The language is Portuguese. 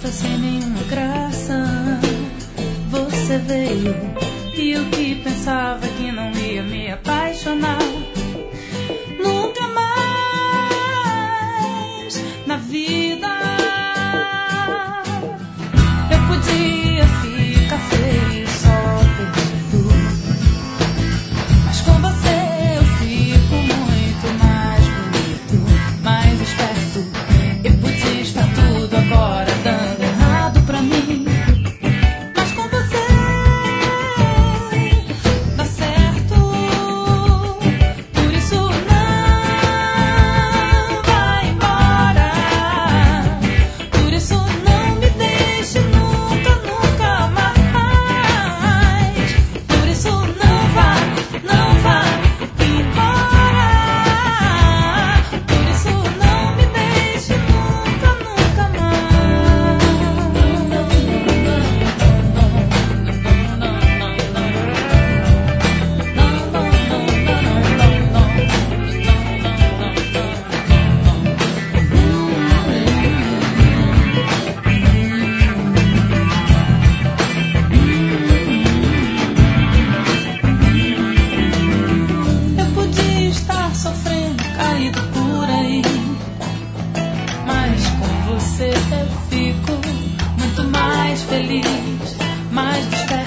foi sem nenhuma graça. Você veio e eu que pensava que não ia me apaixonar nunca mais na vida. Eu podia ficar feio só perdido, mas com você eu fico muito mais bonito, mais esperto. Eu podia estar tudo agora dando errado pra mim, mas com você dá certo. Por isso não vai embora, por isso não me deixe nunca, nunca mais. Por isso não vá embora, por isso não me deixe nunca, nunca mais. Eu podia estar sofrendo, caído por aí, mas com você eu fico muito mais feliz, mais desperto.